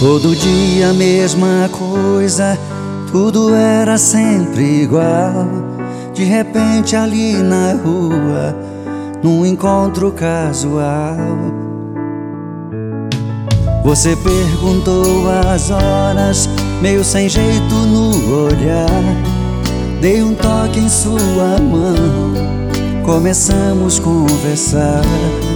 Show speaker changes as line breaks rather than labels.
Todo dia a mesma coisa, tudo era sempre igual. De repente ali na rua, num encontro casual, você perguntou as horas, meio sem jeito no olhar. Dei um toque em sua mão, começamos a conversar.